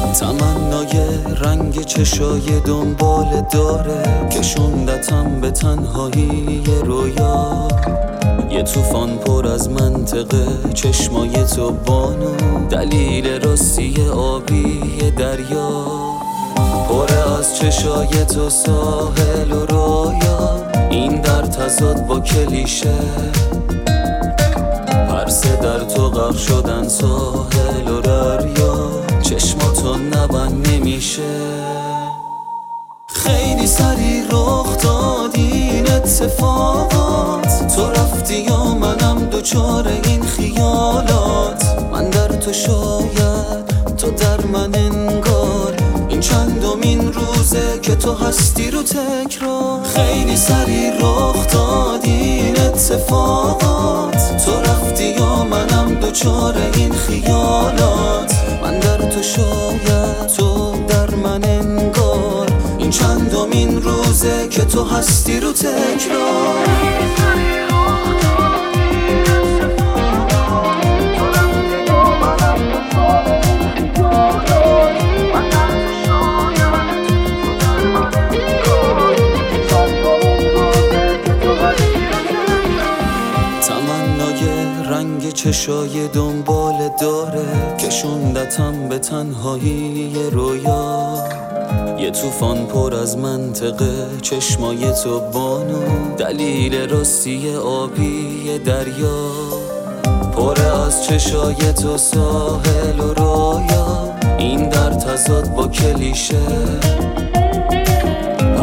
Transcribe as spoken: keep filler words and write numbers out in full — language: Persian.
تمنای رنگ چشای دنبال داره، کشوندتم به تنهایی رویا. یه طوفان پر از منطقه چشمای تو بانو، دلیل راستی آبی دریا. پر از چشای تو ساحل و رویا، این در تضاد با کلیشه. هر سه در تو غرق شدن، ساحل و دریا، چشماتو نبند نمیشه. خیلی سریع رخ داد این اتفاقات، تو رفتی یا منم دوچار این خیالات. من در تو شاید، تو در من انگار، این چندمین روزه که تو هستی رو تکرار. خیلی سریع رخ داد این اتفاقات، تو رفتی یا منم دوچار این خیالات. من در تو شاید، تو در من انگار، این چندمین روزه که تو هستی رو تکرار. رنگ چشای دنبال داره، کشوندتم به تنهایی رویا. یه طوفان پر از منطقه چشمای تو بانو، دلیل راستی آبی دریا. پر از چشای تو ساحل و رویا، این در تضاد با کلیشه.